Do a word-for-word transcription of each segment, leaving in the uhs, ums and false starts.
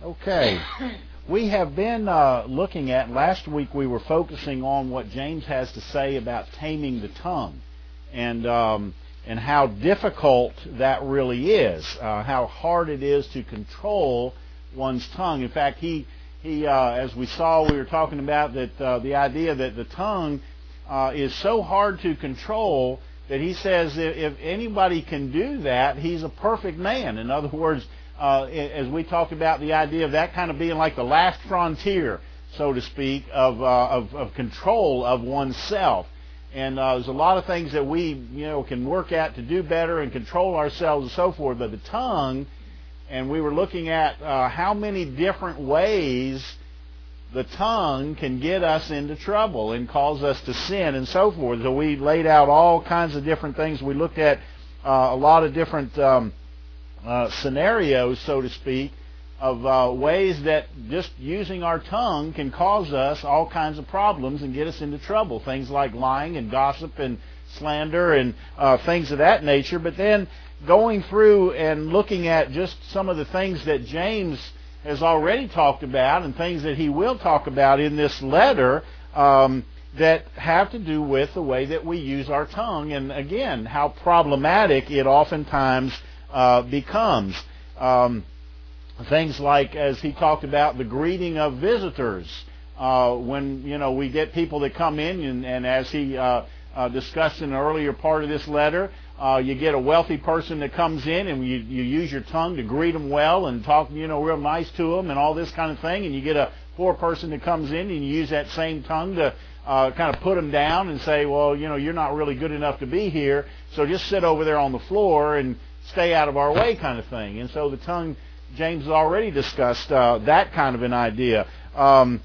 Okay. We have been uh, looking at, last week we were focusing on what James has to say about taming the tongue and um, and how difficult that really is, uh, how hard it is to control one's tongue. In fact, he, he uh, as we saw, we were talking about that uh, the idea that the tongue uh, is so hard to control that he says if, if anybody can do that, he's a perfect man. In other words, uh, as we talked about the idea of that kind of being like the last frontier, so to speak, of uh, of, of control of oneself. And uh, there's a lot of things that we, you know, can work at to do better and control ourselves and so forth. But the tongue, and we were looking at uh, how many different ways the tongue can get us into trouble and cause us to sin and so forth. So we laid out all kinds of different things. We looked at uh, a lot of different um, uh, scenarios, so to speak, of uh, ways that just using our tongue can cause us all kinds of problems and get us into trouble. Things like lying and gossip and slander and uh, things of that nature. But then going through and looking at just some of the things that James has already talked about and things that he will talk about in this letter um, that have to do with the way that we use our tongue, and again, how problematic it oftentimes uh, becomes. Um, things like, as he talked about, the greeting of visitors. Uh, when, you know, we get people that come in, and, and as he uh, uh, discussed in an earlier part of this letter, Uh, you get a wealthy person that comes in, and you, you use your tongue to greet them well and talk, you know, real nice to them and all this kind of thing. And you get a poor person that comes in, and you use that same tongue to uh, kind of put them down and say, well, you know, you're not really good enough to be here, so just sit over there on the floor and stay out of our way, kind of thing. And so the tongue, James has already discussed uh, that kind of an idea. Um,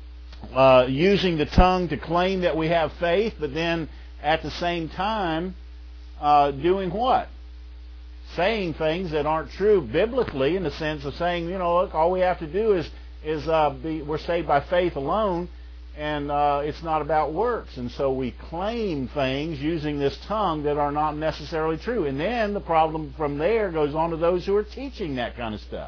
uh, using the tongue to claim that we have faith, but then at the same time, Uh, doing what? Saying things that aren't true biblically, in the sense of saying, you know, look, all we have to do is is uh, be, we're saved by faith alone, and uh, it's not about works. And so we claim things using this tongue that are not necessarily true. And then the problem from there goes on to those who are teaching that kind of stuff.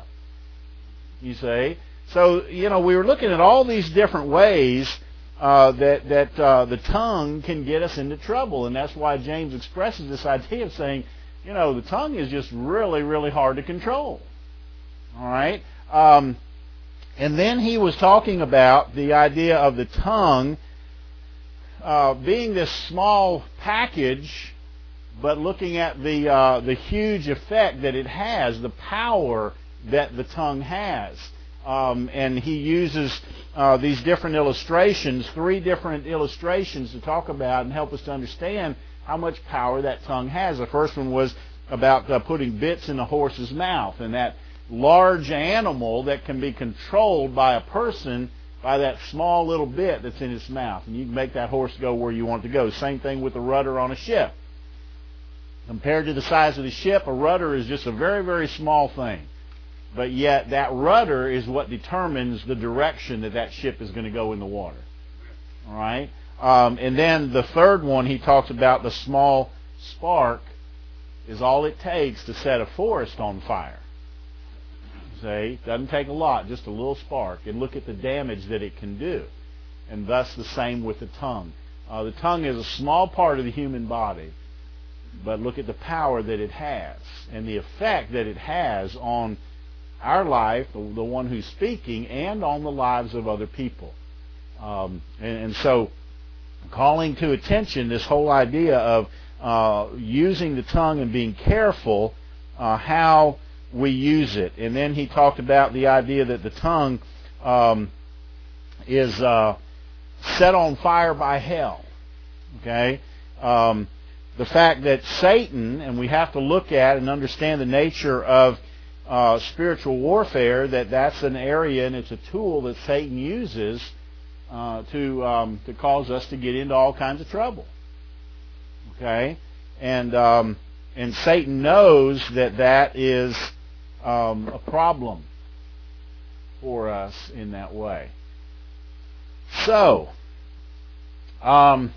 You see? So, you know, we were looking at all these different ways Uh, that that uh, the tongue can get us into trouble, and that's why James expresses this idea of saying, you know, the tongue is just really, really hard to control. All right, um, and then he was talking about the idea of the tongue uh, being this small package, but looking at the uh, the huge effect that it has, the power that the tongue has. Um, and he uses uh, these different illustrations, three different illustrations to talk about and help us to understand how much power that tongue has. The first one was about uh, putting bits in a horse's mouth, and that large animal that can be controlled by a person by that small little bit that's in its mouth. And you can make that horse go where you want it to go. Same thing with the rudder on a ship. Compared to the size of the ship, a rudder is just a very, very small thing. But yet that rudder is what determines the direction that that ship is going to go in the water. All right? Um, and then the third one, he talks about the small spark is all it takes to set a forest on fire. See? It doesn't take a lot, just a little spark. And look at the damage that it can do. And thus the same with the tongue. Uh, the tongue is a small part of the human body, but look at the power that it has and the effect that it has on our life, the, the one who's speaking, and on the lives of other people. Um, and, and so calling to attention this whole idea of uh, using the tongue and being careful uh, how we use it. And then he talked about the idea that the tongue um, is uh, set on fire by hell. Okay? Um, the fact that Satan, and we have to look at and understand the nature of Uh, spiritual warfare, that that's an area and it's a tool that Satan uses uh, to um, to cause us to get into all kinds of trouble. Okay, and um, and Satan knows that that is um, a problem for us in that way. So, um,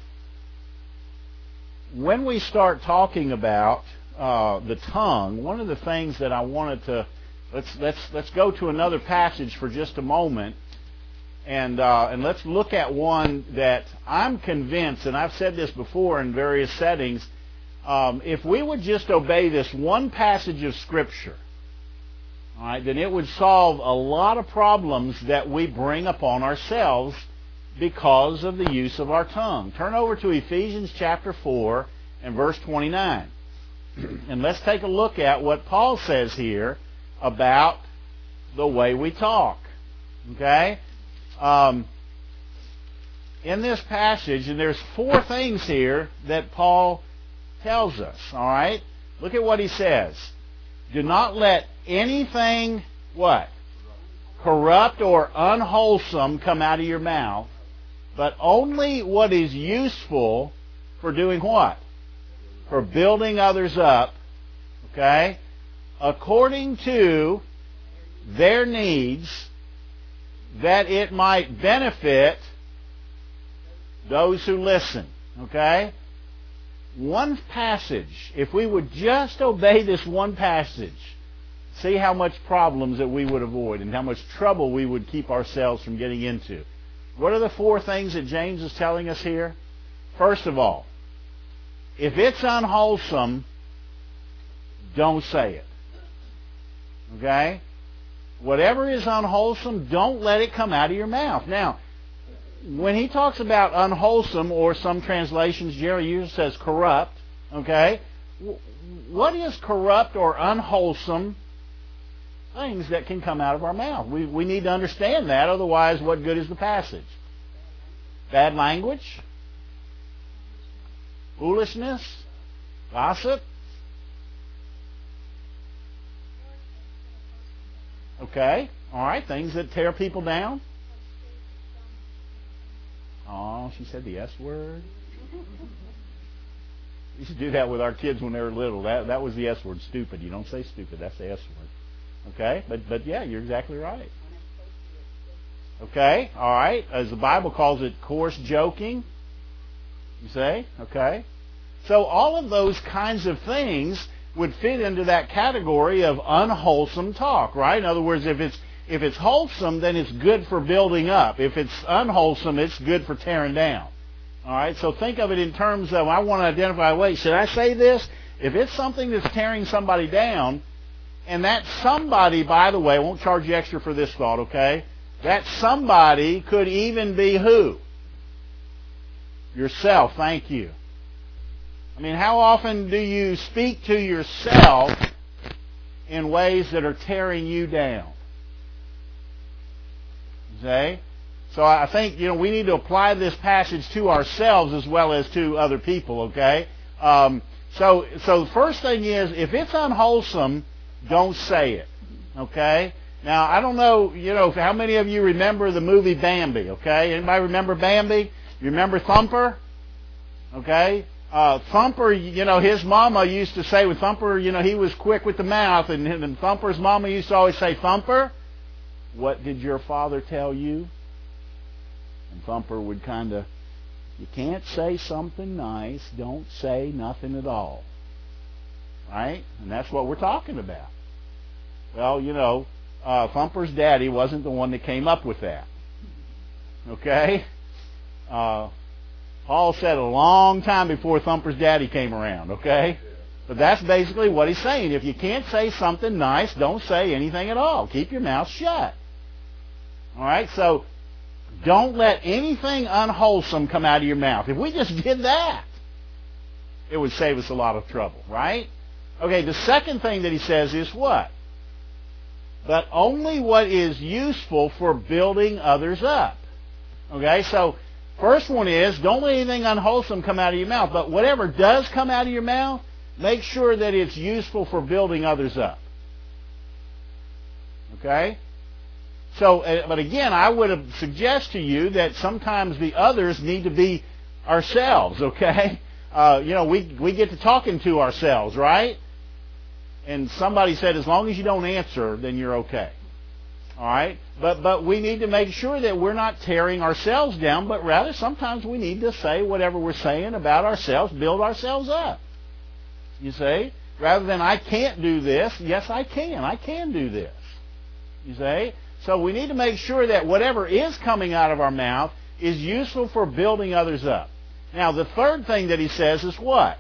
when we start talking about uh, the tongue, one of the things that I wanted to let's let's let's go to another passage for just a moment, and uh, and let's look at one that I'm convinced, and I've said this before in various settings. Um, if we would just obey this one passage of Scripture, all right, then it would solve a lot of problems that we bring upon ourselves because of the use of our tongue. Turn over to Ephesians chapter four and verse twenty-nine. And let's take a look at what Paul says here about the way we talk. Okay? Um, in this passage, and there's four things here that Paul tells us. All right? Look at what he says. Do not let anything, what? Corrupt or unwholesome come out of your mouth, but only what is useful for doing what? For building others up, okay, according to their needs, that it might benefit those who listen, okay? One passage, if we would just obey this one passage, see how much problems that we would avoid and how much trouble we would keep ourselves from getting into. What are the four things that James is telling us here? First of all, if it's unwholesome, don't say it. Okay? Whatever is unwholesome, don't let it come out of your mouth. Now, when he talks about unwholesome, or some translations, Jerry usually says corrupt, okay? What is corrupt or unwholesome things that can come out of our mouth? We, we need to understand that, otherwise what good is the passage? Bad language? Foolishness? Gossip? Okay, all right, things that tear people down. Oh, she said the S word. We used to do that with our kids when they were little. That that was the S word, stupid. You don't say stupid, that's the S word. Okay, but but yeah, you're exactly right. Okay, all right, as the Bible calls it, coarse joking. You say, okay. So all of those kinds of things would fit into that category of unwholesome talk, right? In other words, if it's if it's wholesome, then it's good for building up. If it's unwholesome, it's good for tearing down. All right? So think of it in terms of, I want to identify, wait, should I say this? If it's something that's tearing somebody down, and that somebody, by the way, I won't charge you extra for this thought, okay? That somebody could even be who? Yourself. Thank you. I mean, how often do you speak to yourself in ways that are tearing you down? Okay? So I think, you know, we need to apply this passage to ourselves as well as to other people, okay? Um, so, so the first thing is, if it's unwholesome, don't say it, okay? Now, I don't know, you know, how many of you remember the movie Bambi, okay? Anybody remember Bambi? You remember Thumper? Okay? Uh, Thumper, you know, his mama used to say, with Thumper, you know, he was quick with the mouth, and, and Thumper's mama used to always say, Thumper, what did your father tell you? And Thumper would kind of, you can't say something nice, don't say nothing at all. Right? And that's what we're talking about. Well, you know, uh, Thumper's daddy wasn't the one that came up with that. Okay? Uh, Paul said a long time before Thumper's daddy came around, okay? But that's basically what he's saying. If you can't say something nice, don't say anything at all. Keep your mouth shut. All right? So don't let anything unwholesome come out of your mouth. If we just did that, it would save us a lot of trouble, right? Okay, the second thing that he says is what? But only what is useful for building others up. Okay, so first one is, don't let anything unwholesome come out of your mouth. But whatever does come out of your mouth, make sure that it's useful for building others up. Okay? So, uh, but again, I would suggest to you that sometimes the others need to be ourselves, okay? Uh, you know, we, we get to talking to ourselves, right? And somebody said, as long as you don't answer, then you're okay. All right? But but we need to make sure that we're not tearing ourselves down, but rather sometimes we need to say whatever we're saying about ourselves, build ourselves up. You see? Rather than, I can't do this, yes, I can. I can do this. You see? So we need to make sure that whatever is coming out of our mouth is useful for building others up. Now, the third thing that he says is what?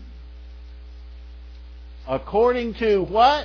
According to what?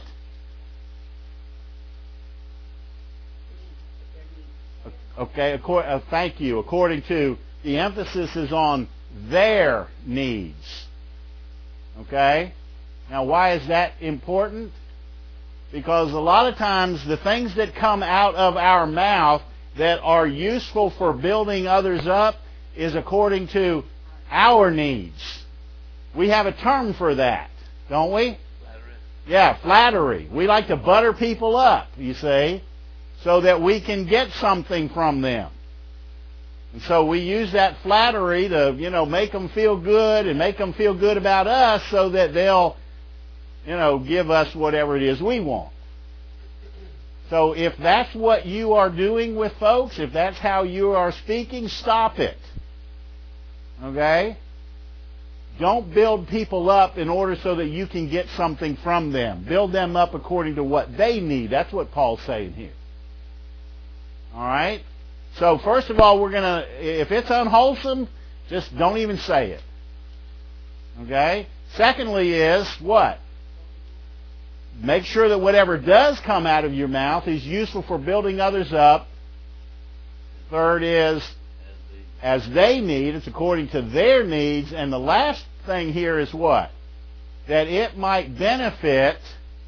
Okay, accord, uh, thank you. According to, the emphasis is on their needs. Okay? Now, why is that important? Because a lot of times the things that come out of our mouth that are useful for building others up is according to our needs. We have a term for that, don't we? Flattery. Yeah, flattery. We like to butter people up, you see, so that we can get something from them. And so we use that flattery to, you know, make them feel good and make them feel good about us so that they'll, you know, give us whatever it is we want. So if that's what you are doing with folks, if that's how you are speaking, stop it. Okay? Don't build people up in order so that you can get something from them. Build them up according to what they need. That's what Paul's saying here. All right? So first of all, we're going to, if it's unwholesome, just don't even say it. Okay? Secondly is what? Make sure that whatever does come out of your mouth is useful for building others up. Third is, as they need, it's according to their needs. And the last thing here is what? That it might benefit.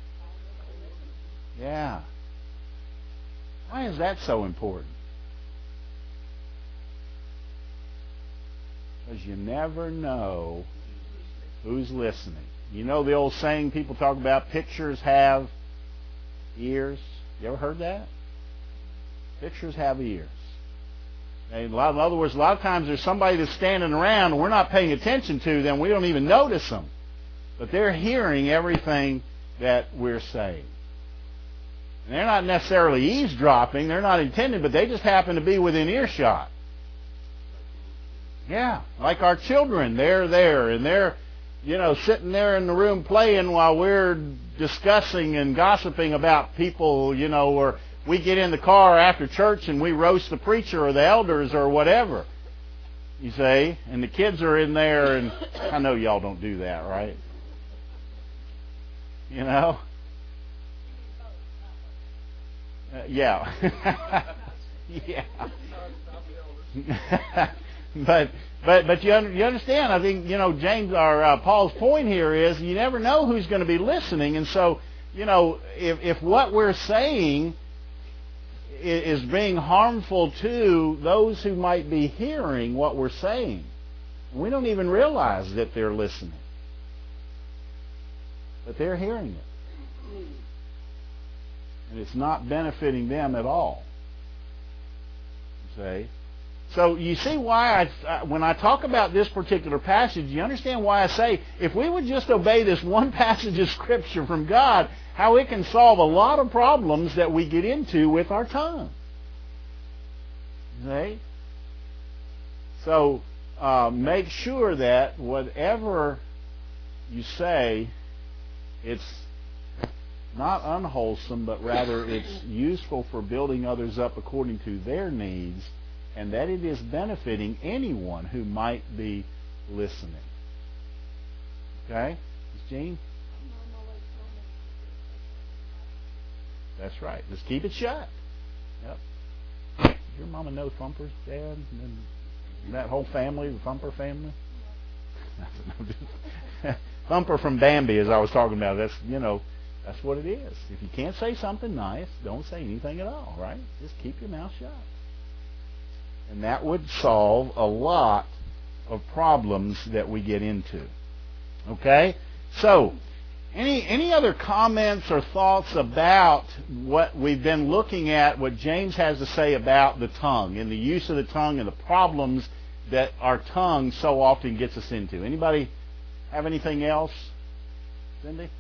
Yeah. Why is that so important? Because you never know who's listening. You know the old saying people talk about, pictures have ears? You ever heard that? Pictures have ears. And a lot, in other words, a lot of times there's somebody that's standing around and we're not paying attention to them. We don't even notice them. But they're hearing everything that we're saying. And they're not necessarily eavesdropping. They're not intended, but they just happen to be within earshot. Yeah, like our children. They're there and they're, you know, sitting there in the room playing while we're discussing and gossiping about people, you know, or we get in the car after church and we roast the preacher or the elders or whatever, you see, and the kids are in there, and I know y'all don't do that, right? You know? Uh, yeah. Yeah. But but but you un- you understand? I think, you know, James or uh, Paul's point here is you never know who's going to be listening, and so, you know, if if what we're saying is, is being harmful to those who might be hearing what we're saying, we don't even realize that they're listening, but they're hearing it, and it's not benefiting them at all. You see? So you see why I, when I talk about this particular passage, you understand why I say if we would just obey this one passage of Scripture from God, how it can solve a lot of problems that we get into with our tongue. See? So uh, make sure that whatever you say, it's not unwholesome, but rather it's useful for building others up according to their needs, and that it is benefiting anyone who might be listening. Okay? Miz Jean? That's right. Just keep it shut. Yep. Does your mama know Thumper's dad? And that whole family, the Thumper family? Thumper from Bambi, as I was talking about. That's, you know, that's what it is. If you can't say something nice, don't say anything at all, right? Just keep your mouth shut. And that would solve a lot of problems that we get into. Okay? So, any any other comments or thoughts about what we've been looking at, what James has to say about the tongue and the use of the tongue and the problems that our tongue so often gets us into? Anybody have anything else? Cindy?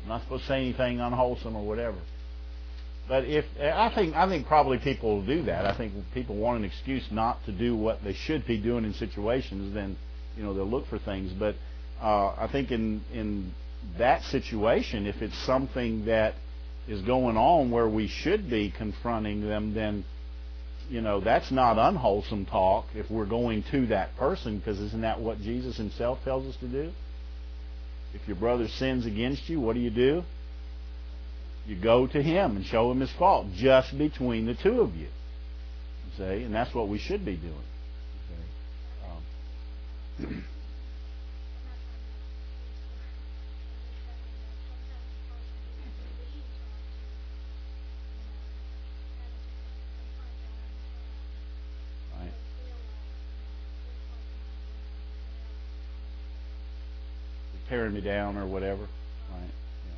I'm not supposed to say anything unwholesome or whatever. But if I think I think probably people will do that. I think if people want an excuse not to do what they should be doing in situations, then you know they'll look for things. But uh, I think in in that situation, if it's something that is going on where we should be confronting them, then you know that's not unwholesome talk. If we're going to that person, because isn't that what Jesus Himself tells us to do? If your brother sins against you, what do you do? You go to him and show him his fault, just between the two of you. See, and that's what we should be doing. Okay. Um, right. Tearing me down or whatever. Right.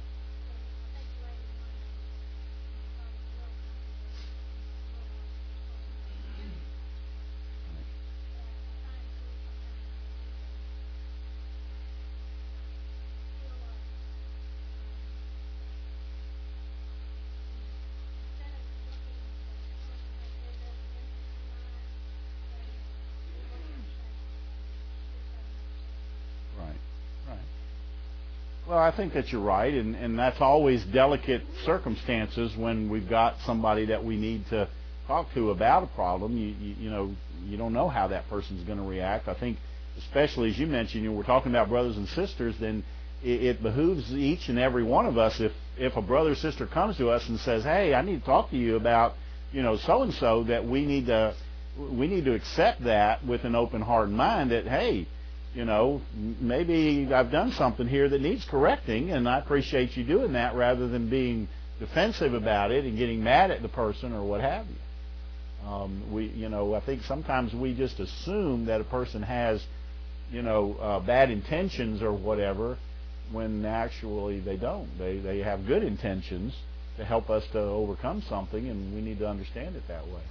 Well, I think that you're right, and, and that's always delicate circumstances when we've got somebody that we need to talk to about a problem. You, you, you know, you don't know how that person's going to react. I think, especially as you mentioned, you know, we're talking about brothers and sisters, then it, it behooves each and every one of us, if, if a brother or sister comes to us and says, hey, I need to talk to you about, you know, so-and-so, that we need to, we need to accept that with an open heart and mind that, hey, you know, maybe I've done something here that needs correcting, and I appreciate you doing that rather than being defensive about it and getting mad at the person or what have you. Um, we, you know, I think sometimes we just assume that a person has, you know, uh, bad intentions or whatever, when actually they don't. They they have good intentions to help us to overcome something, and we need to understand it that way.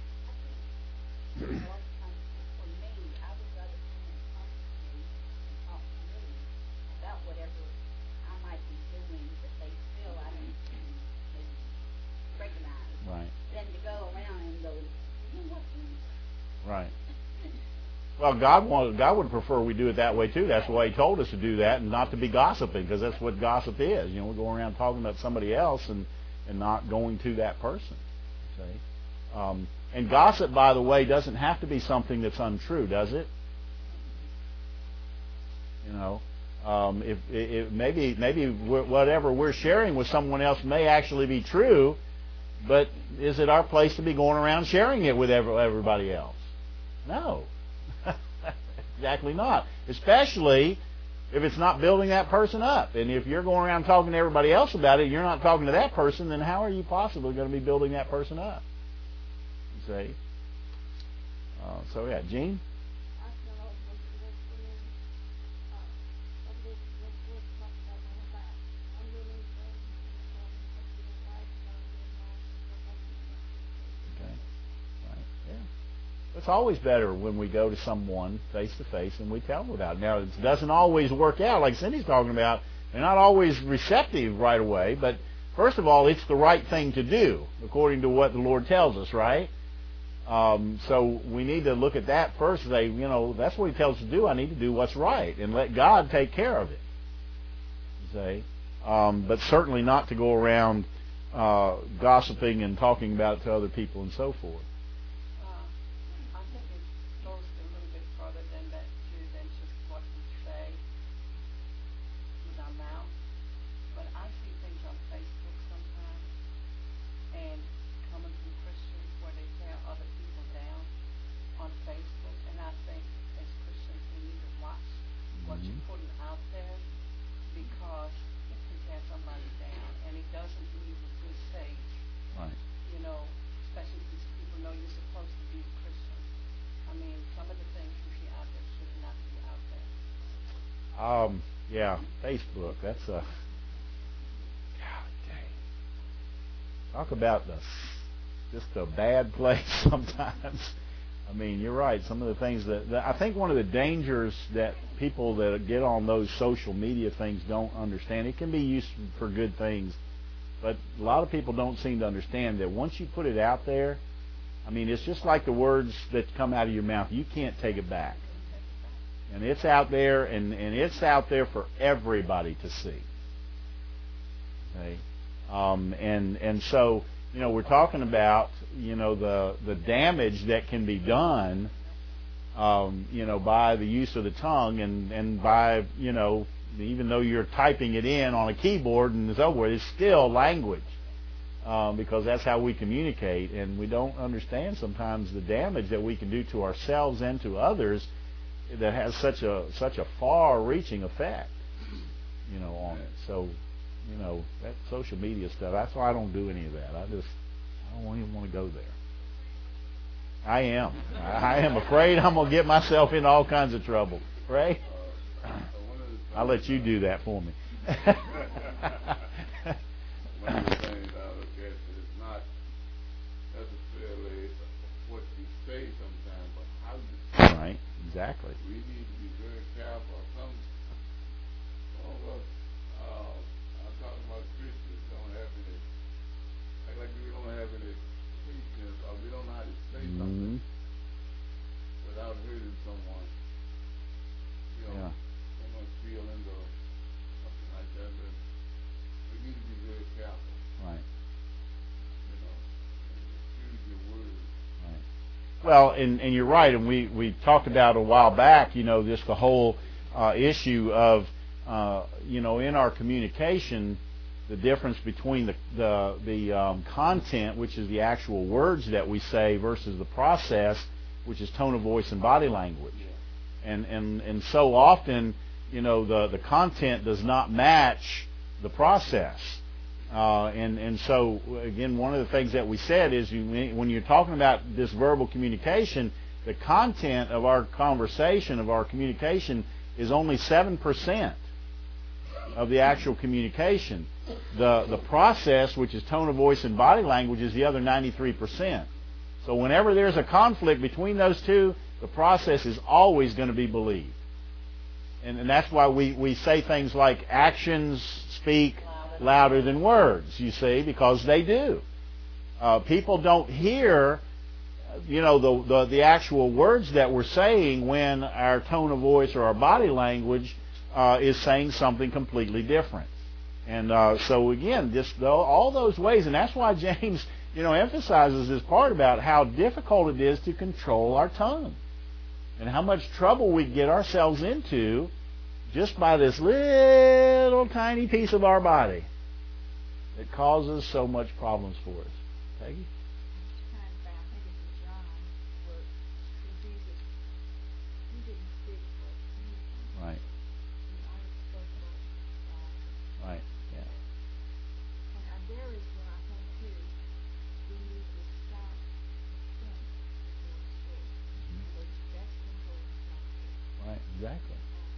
So. Right. Well, God wanted, God would prefer we do it that way too. That's why He told us to do that, and not to be gossiping, because that's what gossip is. You know, we're going around talking about somebody else and, and not going to that person. See? Um, and gossip, by the way, doesn't have to be something that's untrue, does it? You know, um, if, if maybe maybe we're, whatever we're sharing with someone else may actually be true, but is it our place to be going around sharing it with every, everybody else? No, exactly not. Especially if it's not building that person up. And if you're going around talking to everybody else about it, you're not talking to that person, then how are you possibly going to be building that person up? You see? Uh, so, yeah, Gene? It's always better when we go to someone face to face and we tell them about it. Now, it doesn't always work out, like Cindy's talking about. They're not always receptive right away, but first of all, it's the right thing to do according to what the Lord tells us, right? Um, so we need to look at that first and say, you know, that's what He tells us to do. I need to do what's right and let God take care of it. You see? Um, but certainly not to go around uh, gossiping and talking about it to other people and so forth. Um, yeah, Facebook. That's a God dang. Talk about the just a bad place sometimes. I mean, you're right. Some of the things that, that I think one of the dangers that people that get on those social media things don't understand. It can be used for good things, but a lot of people don't seem to understand that once you put it out there, I mean, it's just like the words that come out of your mouth. You can't take it back. And it's out there, and, and it's out there for everybody to see. Okay? Um, and and so, you know, we're talking about, you know, the the damage that can be done, um, you know, by the use of the tongue, and, and by, you know, even though you're typing it in on a keyboard and so forth, it's still language, um, because that's how we communicate, and we don't understand sometimes the damage that we can do to ourselves and to others that has such a such a far-reaching effect, you know, on it. So, you know, that social media stuff, that's why I don't do any of that. I just, I don't even want to go there. I am. I am afraid I'm going to get myself in all kinds of trouble. Ray? I'll let you do that for me. One of the things I look at is not necessarily what you say sometimes, but how you say it. Right, exactly. We need to be very careful. Some, some of us, uh, I'm talking about Christians, don't have any, act like we don't have any patience, or we don't know how to say Mm-hmm. something without hurting someone. You know, Yeah. someone's feelings or something like that. But we need to be very careful. Right. You know, and choose your words. Right. Well, and, and you're right, and we, we talked about a while back, you know, just the whole uh, issue of, uh, you know, in our communication, the difference between the the, the um, content, which is the actual words that we say, versus the process, which is tone of voice and body language. Yeah. And, and, and so often, you know, the, the content does not match the process. Uh, and, and so, again, one of the things that we said is you, when you're talking about this verbal communication, the content of our conversation, of our communication, is only seven percent of the actual communication. The, the process, which is tone of voice and body language, is the other ninety-three percent. So whenever there's a conflict between those two, the process is always going to be believed. And, and that's why we, we say things like actions speak louder than words, you see, because they do. Uh, people don't hear, you know, the, the the actual words that we're saying when our tone of voice or our body language uh, is saying something completely different. And uh, so again, just though, all those ways, and that's why James, you know, emphasizes this part about how difficult it is to control our tongue, and how much trouble we get ourselves into just by this little tiny piece of our body that causes so much problems for us. Peggy? Right. Right. Yeah. Right. Exactly.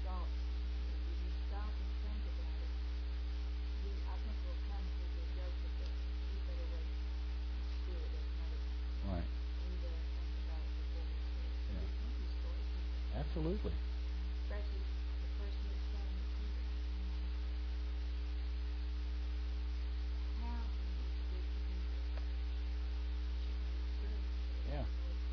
Right. Yeah. Absolutely. Yeah.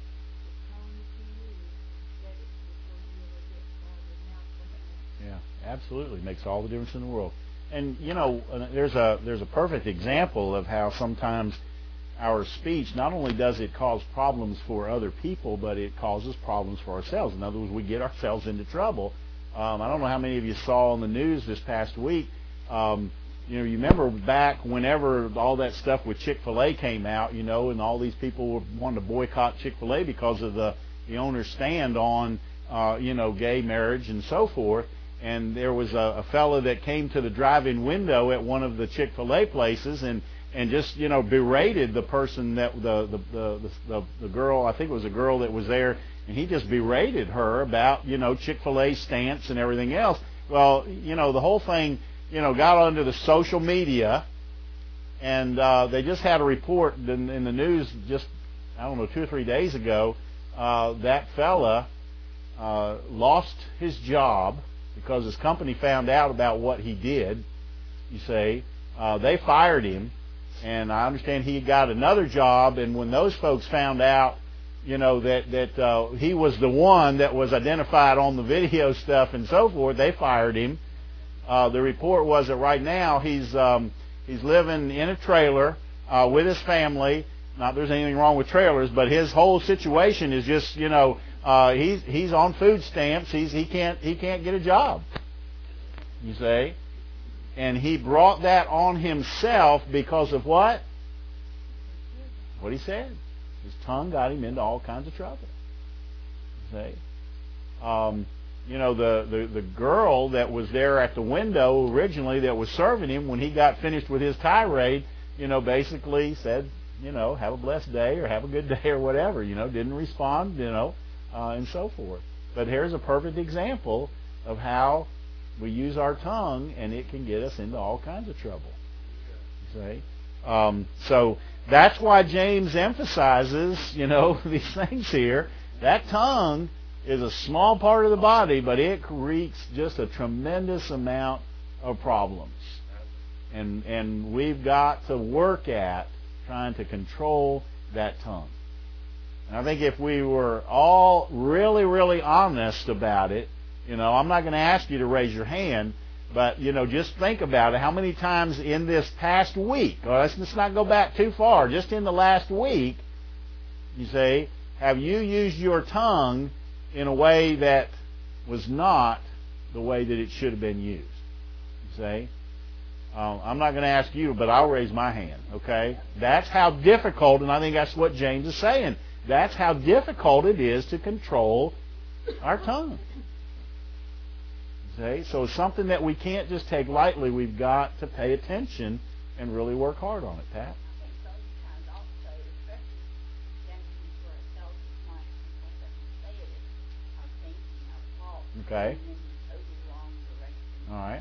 Yeah, absolutely. Makes all the difference in the world. And, you know, there's a there's a perfect example of how sometimes our speech, not only does it cause problems for other people, but it causes problems for ourselves. In other words, we get ourselves into trouble. Um, I don't know how many of you saw on the news this past week. Um, you know, you remember back whenever all that stuff with Chick-fil-A came out, you know, and all these people were wanting to boycott Chick-fil-A because of the, the owner's stand on, uh, you know, gay marriage and so forth. And there was a, a fellow that came to the drive-in window at one of the Chick-fil-A places and and just, you know, berated the person that the the, the the the girl, I think it was a girl that was there, and he just berated her about, you know, Chick-fil-A's stance and everything else. Well, you know, the whole thing, you know, got onto the social media, and uh, they just had a report in, in the news just, I don't know, two or three days ago uh, that fella uh, lost his job because his company found out about what he did. You say uh, they fired him, and I understand he got another job. And when those folks found out, you know that that uh, he was the one that was identified on the video stuff and so forth, they fired him. Uh, the report was that right now he's um, he's living in a trailer uh, with his family. Not there's anything wrong with trailers, but his whole situation is just you know uh, he's he's on food stamps. He's he can't he can't get a job. You say, and he brought that on himself because of what? What he said. His tongue got him into all kinds of trouble. You say. Um, You know, the, the, the girl that was there at the window originally that was serving him, when he got finished with his tirade, you know, basically said, you know, have a blessed day or have a good day or whatever, you know, didn't respond, you know, uh, and so forth. But here's a perfect example of how we use our tongue and it can get us into all kinds of trouble. See? Um, so that's why James emphasizes, you know, these things here. That tongue is a small part of the body, but it wreaks just a tremendous amount of problems. And and we've got to work at trying to control that tongue. And I think if we were all really, really honest about it, you know, I'm not going to ask you to raise your hand, but, you know, just think about it. How many times in this past week, or let's, let's not go back too far, just in the last week, you say, have you used your tongue in a way that was not the way that it should have been used? You say, um, I'm not going to ask you, but I'll raise my hand. Okay, that's how difficult, and I think that's what James is saying. That's how difficult it is to control our tongue. You see, so it's something that we can't just take lightly. We've got to pay attention and really work hard on it, Pat. Okay. All right.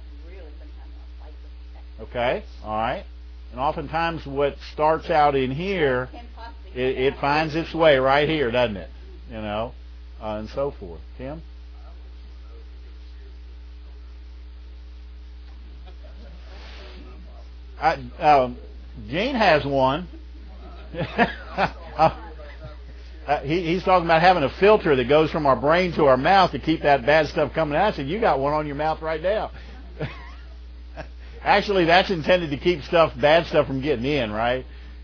Okay. All right. And oftentimes what starts out in here, it, it finds its way right here, doesn't it? You know, uh, and so forth. Tim? I, um, Gene has one. uh, Uh, he, he's talking about having a filter that goes from our brain to our mouth to keep that bad stuff coming out. I said, you got one on your mouth right now. Actually, that's intended to keep stuff, bad stuff from getting in, right?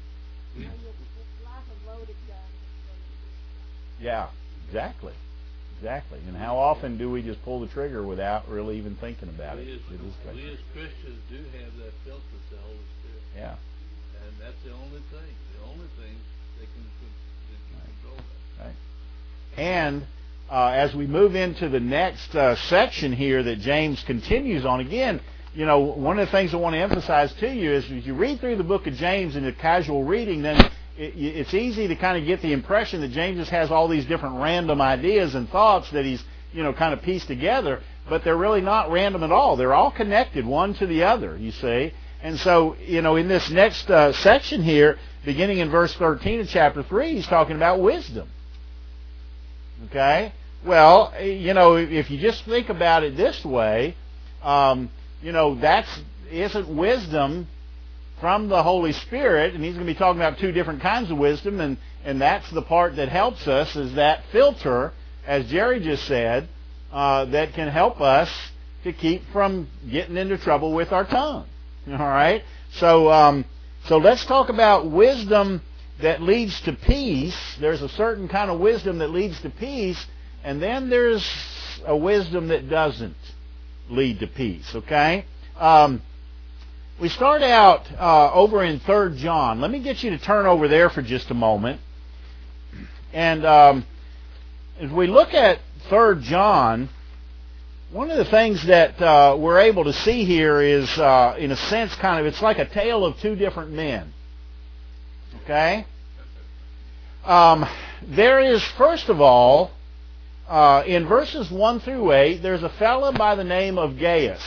Yeah, exactly. Exactly. And how often do we just pull the trigger without really even thinking about it? We as, we as Christians do have that filter cell. Yeah. And that's the only thing. The only thing they can Right. And uh, as we move into the next uh, section here that James continues on, again, you know, one of the things I want to emphasize to you is as you read through the book of James in a casual reading, then it, it's easy to kind of get the impression that James just has all these different random ideas and thoughts that he's, you know, kind of pieced together, but they're really not random at all. They're all connected one to the other, you see. And so, you know, in this next uh, section here, beginning in verse thirteen of chapter three, he's talking about wisdom. Okay? Well, you know, if you just think about it this way, um, you know, that's isn't wisdom from the Holy Spirit, and he's going to be talking about two different kinds of wisdom, and, and that's the part that helps us, is that filter, as Jerry just said, uh, that can help us to keep from getting into trouble with our tongue. All right? So, um, so let's talk about wisdom that leads to peace. There's a certain kind of wisdom that leads to peace, and then there's a wisdom that doesn't lead to peace, okay? Um, we start out uh, over in Third John. Let me get you to turn over there for just a moment. And um, as we look at Third John, one of the things that uh, we're able to see here is, uh, in a sense, kind of, it's like a tale of two different men. Okay? Um, there is, first of all, uh, in verses one through eight, there's a fellow by the name of Gaius.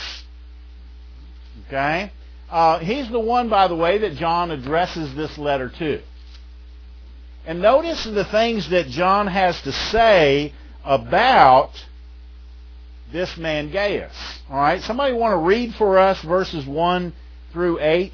Okay? Uh, he's the one, by the way, that John addresses this letter to. And notice the things that John has to say about this man Gaius. All right, somebody want to read for us verses one through eight?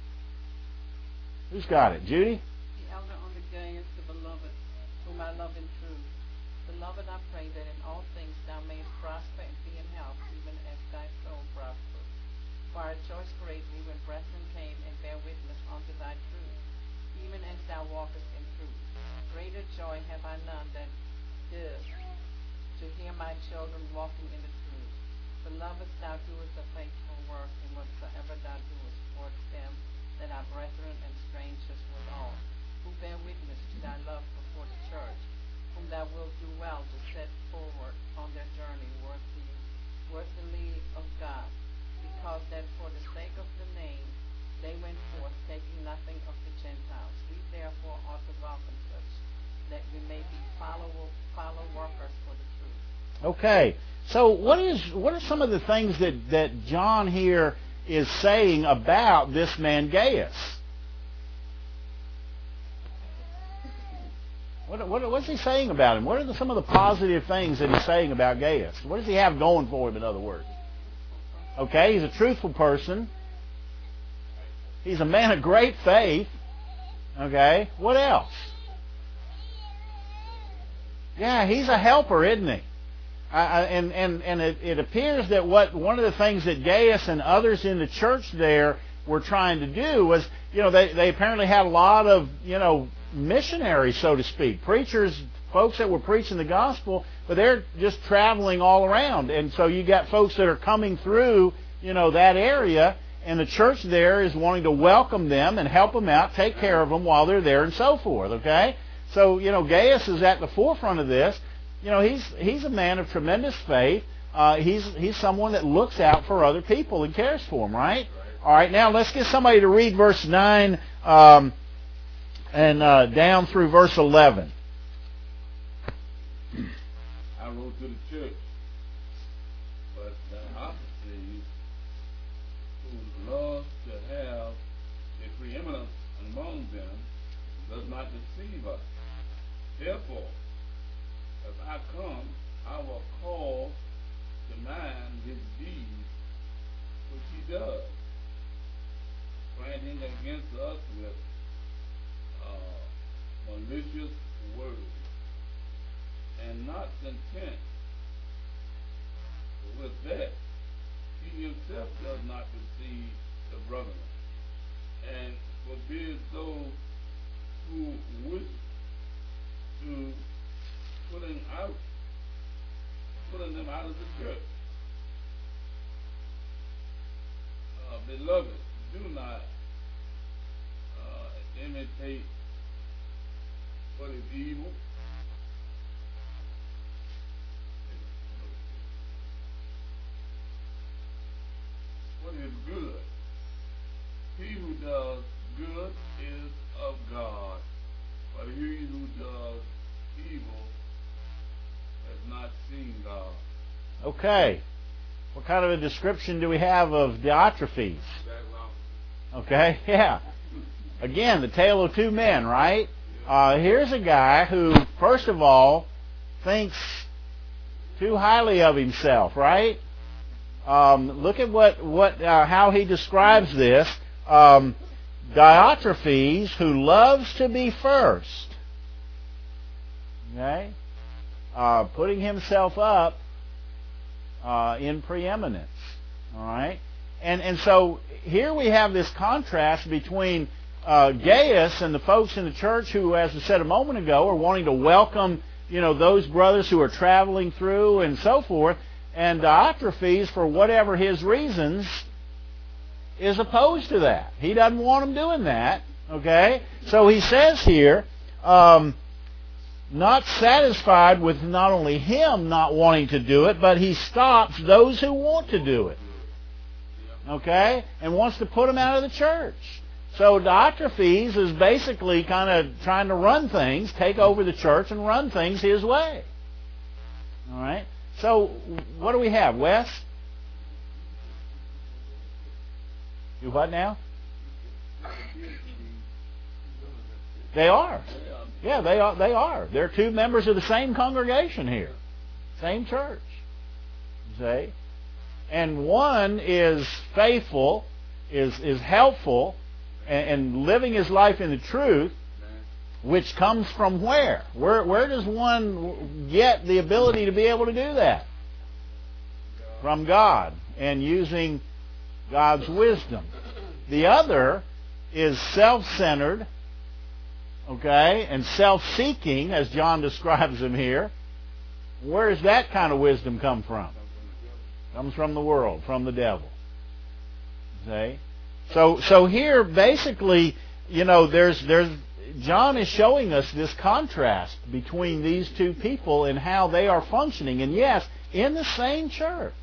Who's got it? Judy? The elder under Gaius, the beloved, whom I love in truth. Beloved, I pray that in all things thou mayest prosper and be in health, even as thy soul prospers. For I rejoice greatly when brethren came and bear witness unto thy truth, even as thou walkest in truth. Greater joy have I none than this, to hear my children walking in the truth. Beloved, thou doest a faithful work in whatsoever thou doest towards them that are brethren and strangers withal, who bear witness to thy love before the church, whom thou wilt do well to set forward on their journey worthily, worthily of God, because that for the sake of the name they went forth, taking nothing of the Gentiles. We therefore ought to welcome such, that we may be follow, follow workers for the truth. Okay, so what is what are some of the things that, that John here is saying about this man Gaius? What, what, what's he saying about him? What are the, some of the positive things that he's saying about Gaius? What does he have going for him, in other words? Okay, he's a truthful person. He's a man of great faith. Okay, what else? Yeah, he's a helper, isn't he? Uh, and and, and it, it appears that what one of the things that Gaius and others in the church there were trying to do was, you know, they, they apparently had a lot of, you know, missionaries, so to speak, preachers, folks that were preaching the gospel, but they're just traveling all around. And so you got folks that are coming through, you know, that area, and the church there is wanting to welcome them and help them out, take care of them while they're there and so forth, okay? So, you know, Gaius is at the forefront of this. You know, he's he's a man of tremendous faith. Uh, he's he's someone that looks out for other people and cares for them, right? All right, now let's get somebody to read verse nine um, and uh, down through verse eleven. I wrote to the church, but the Diotrephes, who loves to have a preeminence among them, does not deceive us. Therefore, as I come, I will call to mind his deeds which he does, ranting against us with uh, malicious words, and not content with that, he himself does not deceive the brethren, and forbids those who wish to putting out, putting them out of the church. Uh, beloved, do not uh, imitate what is evil. What is good? He who does good is of God, but he who does evil has not seen God. Okay. What kind of a description do we have of Diotrephes? Okay, yeah. Again, the tale of two men, right? Uh, here's a guy who, first of all, thinks too highly of himself, right? Um, look at what, what uh, how he describes this. Um, Diotrephes, who loves to be first. Okay? Uh, putting himself up uh, in preeminence. All right? And and so here we have this contrast between uh, Gaius and the folks in the church who, as I said a moment ago, are wanting to welcome, you know, those brothers who are traveling through and so forth, and Diotrephes, for whatever his reasons, is opposed to that. He doesn't want them doing that. Okay? So he says here, um, not satisfied with not only him not wanting to do it, but he stops those who want to do it. Okay? And wants to put them out of the church. So Diotrephes is basically kind of trying to run things, take over the church and run things his way. All right? So what do we have, Wes? Do what now? They are. Yeah, they are. They are. They're two members of the same congregation here, same church. See, and one is faithful, is is helpful, and, and living his life in the truth, which comes from where? Where where does one get the ability to be able to do that? From God, and using God's wisdom. The other is self-centered, okay, and self-seeking, as John describes him here. Where does that kind of wisdom come from? Comes from the world, from the devil. See? So so here, basically, you know, there's there's John is showing us this contrast between these two people and how they are functioning, and yes, in the same church.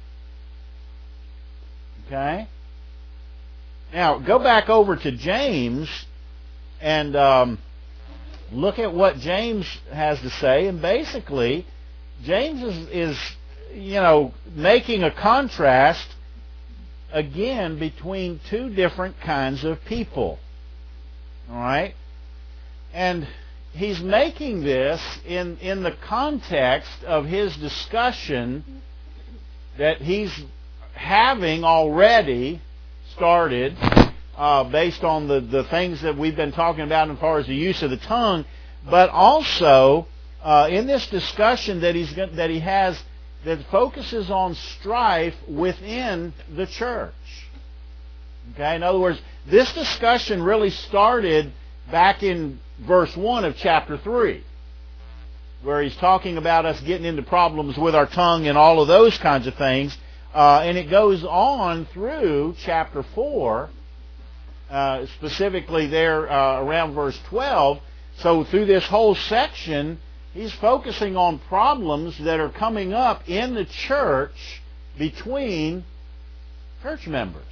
Okay? Now, go back over to James and um, look at what James has to say. And basically, James is, is, you know, making a contrast, again, between two different kinds of people. All right? And he's making this in, in the context of his discussion that he's having already started uh, based on the, the things that we've been talking about as far as the use of the tongue, but also uh, in this discussion that he's that he has that focuses on strife within the church. Okay, in other words, this discussion really started back in verse one of chapter three, where he's talking about us getting into problems with our tongue and all of those kinds of things. Uh, and it goes on through chapter four, uh, specifically there uh, around verse twelve. So through this whole section, he's focusing on problems that are coming up in the church between church members.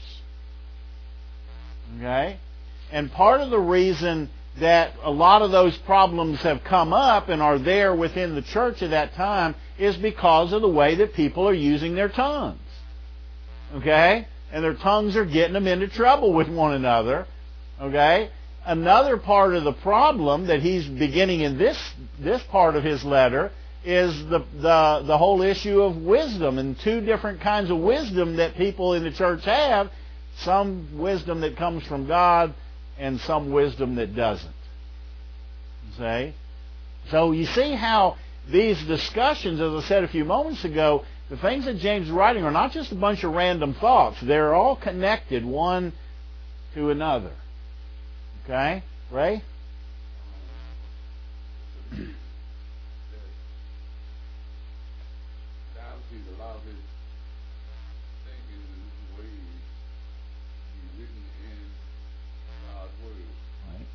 Okay? And part of the reason that a lot of those problems have come up and are there within the church at that time is because of the way that people are using their tongues. Okay? And their tongues are getting them into trouble with one another. Okay? Another part of the problem that he's beginning in this this part of his letter is the, the, the whole issue of wisdom and two different kinds of wisdom that people in the church have. Some wisdom that comes from God and some wisdom that doesn't. See? So you see how these discussions, as I said a few moments ago, the things that James is writing are not just a bunch of random thoughts. They're all connected one to another. Okay? Ray? Obviously, a lot of his thinking and his ways be written in God's Word. Right.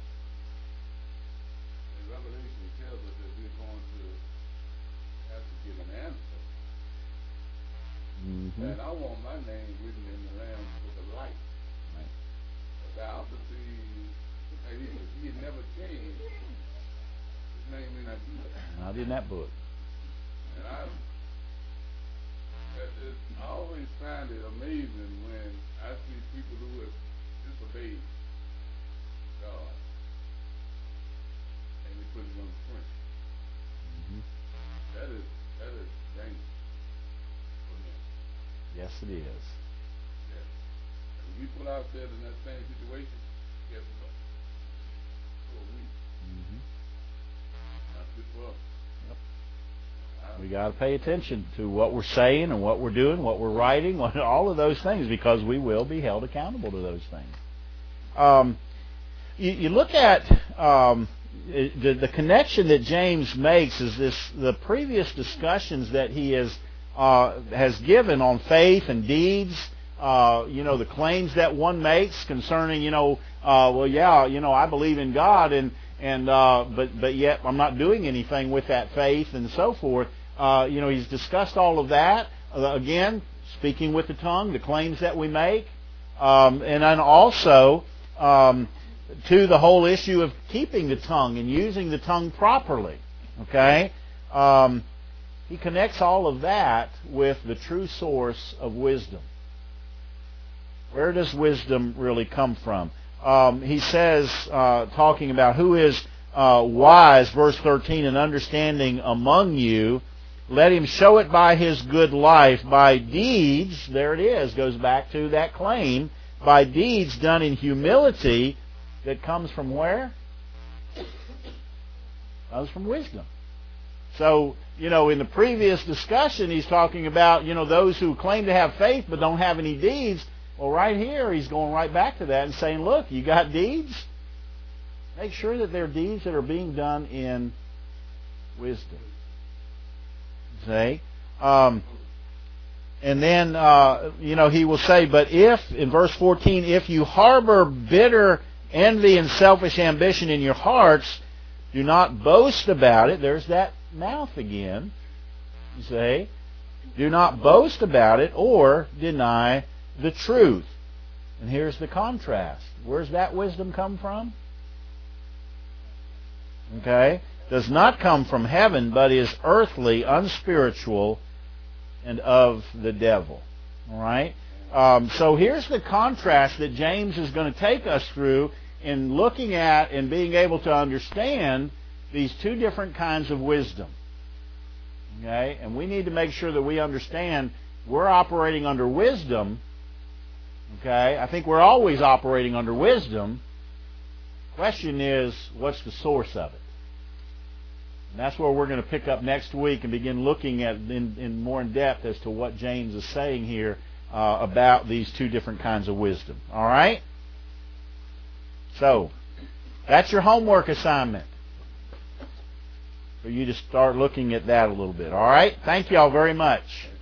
And Revelation tells us that we're going to have to give an answer. Mm-hmm. And I want my name written in the Lamb's Book of Life. Right. But the obviously, he, he had never changed. His name may not be there. Not in that book. And I, that is, I always find it amazing when I see people who have disobeyed God and they put it on print. Mm-hmm. That is that is dangerous for me. Yes, it is. Yeah. And when we put ourselves in that same situation, guess what? So are we. Mm-hmm. Not good for us. We got to pay attention to what we're saying and what we're doing, what we're writing, all of those things, because we will be held accountable to those things. Um, you, you look at um, the, the connection that James makes is this: the previous discussions that he has uh, has given on faith and deeds. Uh, you know, the claims that one makes concerning, you know, uh, well, yeah, you know, I believe in God, and and uh, but but yet I'm not doing anything with that faith and so forth. Uh, you know, he's discussed all of that. Uh, again, speaking with the tongue, the claims that we make, um, and then also um, to the whole issue of keeping the tongue and using the tongue properly. Okay, um, he connects all of that with the true source of wisdom. Where does wisdom really come from? um, he says, uh, talking about who is uh, wise, verse thirteen, and understanding among you, let him show it by his good life, by deeds, there it is, goes back to that claim, by deeds done in humility, that comes from where? Comes from wisdom. So, you know, in the previous discussion, he's talking about, you know, those who claim to have faith but don't have any deeds. Well, right here, he's going right back to that and saying, look, you got deeds? Make sure that they're deeds that are being done in wisdom. See? Um, and then, uh, you know, he will say, but if, in verse fourteen, if you harbor bitter envy and selfish ambition in your hearts, do not boast about it. There's that mouth again. You see? Do not boast about it or deny the truth. And here's the contrast. Where's that wisdom come from? Okay? Does not come from heaven, but is earthly, unspiritual, and of the devil. All right? Um, so here's the contrast that James is going to take us through in looking at and being able to understand these two different kinds of wisdom. Okay? And we need to make sure that we understand we're operating under wisdom. Okay? I think we're always operating under wisdom. Question is, what's the source of it? And that's where we're going to pick up next week and begin looking at in, in more in depth as to what James is saying here uh, about these two different kinds of wisdom. All right? So, that's your homework assignment. For you to start looking at that a little bit. All right? Thank you all very much.